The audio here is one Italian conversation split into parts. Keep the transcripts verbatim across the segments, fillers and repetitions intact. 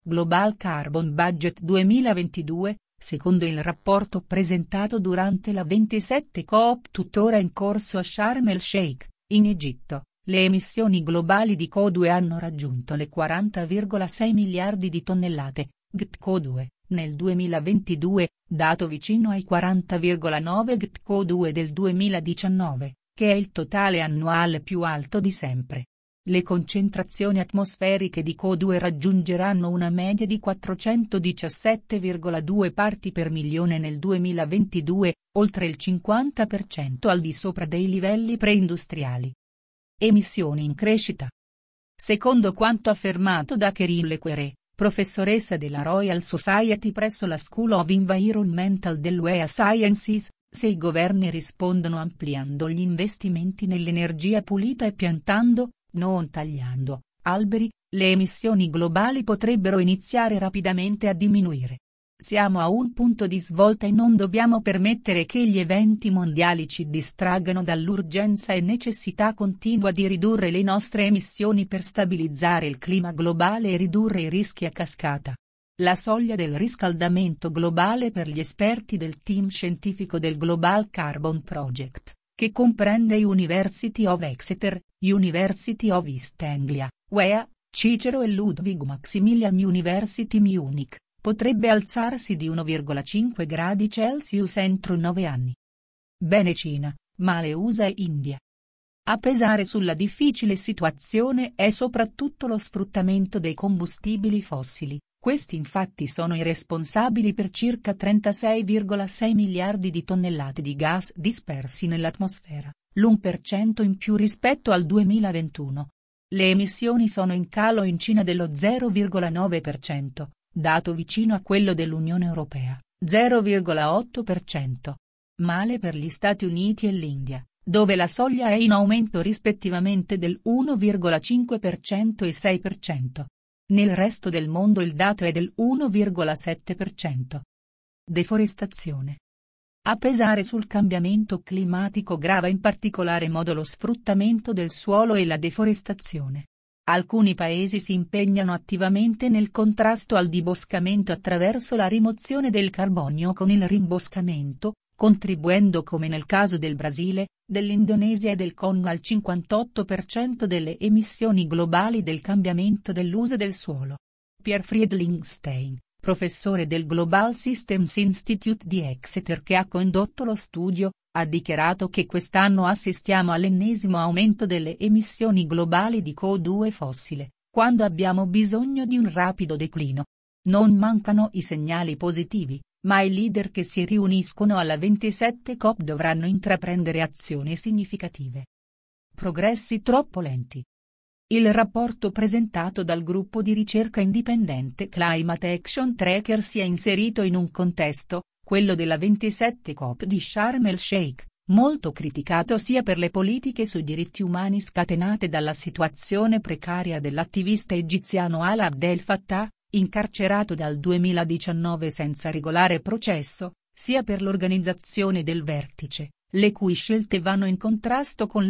Global Carbon Budget duemilaventidue, secondo il rapporto presentato durante la ventisette COP tuttora in corso a Sharm el Sheikh, in Egitto, le emissioni globali di C O due hanno raggiunto le quaranta virgola sei miliardi di tonnellate, G T C O due, nel duemilaventidue, dato vicino ai quaranta virgola nove G T C O due del duemiladiciannove, che è il totale annuale più alto di sempre. Le concentrazioni atmosferiche di C O due raggiungeranno una media di quattrocentodiciassette virgola due parti per milione nel duemilaventidue, oltre il cinquanta per cento al di sopra dei livelli preindustriali. Emissioni in crescita. Secondo quanto affermato da Kerin Lequere, professoressa della Royal Society presso la School of Environmental dell'U E A Sciences, se i governi rispondono ampliando gli investimenti nell'energia pulita e piantando, non tagliando, alberi, le emissioni globali potrebbero iniziare rapidamente a diminuire. Siamo a un punto di svolta e non dobbiamo permettere che gli eventi mondiali ci distraggano dall'urgenza e necessità continua di ridurre le nostre emissioni per stabilizzare il clima globale e ridurre i rischi a cascata. La soglia del riscaldamento globale per gli esperti del team scientifico del Global Carbon Project, che comprende University of Exeter, University of East Anglia, U E A, Cicero e Ludwig Maximilian University Munich, potrebbe alzarsi di uno virgola cinque gradi Celsius entro nove anni. Bene Cina, male U S A e India. A pesare sulla difficile situazione è soprattutto lo sfruttamento dei combustibili fossili. Questi infatti sono i responsabili per circa trentasei virgola sei miliardi di tonnellate di gas dispersi nell'atmosfera, l'uno per cento in più rispetto al duemilaventuno. Le emissioni sono in calo in Cina dello zero virgola nove per cento, dato vicino a quello dell'Unione Europea, zero virgola otto per cento. Male per gli Stati Uniti e l'India, dove la soglia è in aumento rispettivamente del uno virgola cinque per cento e sei per cento. Nel resto del mondo il dato è del uno virgola sette per cento. Deforestazione. A pesare sul cambiamento climatico grava in particolare modo lo sfruttamento del suolo e la deforestazione. Alcuni paesi si impegnano attivamente nel contrasto al diboscamento attraverso la rimozione del carbonio con il rimboscamento, contribuendo come nel caso del Brasile, dell'Indonesia e del Congo al cinquantotto per cento delle emissioni globali del cambiamento dell'uso del suolo. Pierre Friedlingstein, professore del Global Systems Institute di Exeter che ha condotto lo studio, ha dichiarato che quest'anno assistiamo all'ennesimo aumento delle emissioni globali di C O due fossile, quando abbiamo bisogno di un rapido declino. Non mancano i segnali positivi, ma i leader che si riuniscono alla ventisette COP dovranno intraprendere azioni significative. Progressi troppo lenti. Il rapporto presentato dal gruppo di ricerca indipendente Climate Action Tracker si è inserito in un contesto, quello della ventisette COP di Sharm el Sheikh, molto criticato sia per le politiche sui diritti umani scatenate dalla situazione precaria dell'attivista egiziano Alaa Abdel Fattah, incarcerato dal duemiladiciannove senza regolare processo, sia per l'organizzazione del vertice, le cui scelte vanno in contrasto con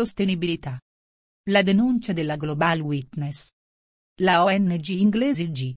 l'ecosostenibilità. La denuncia della Global Witness. La O N G inglese il G.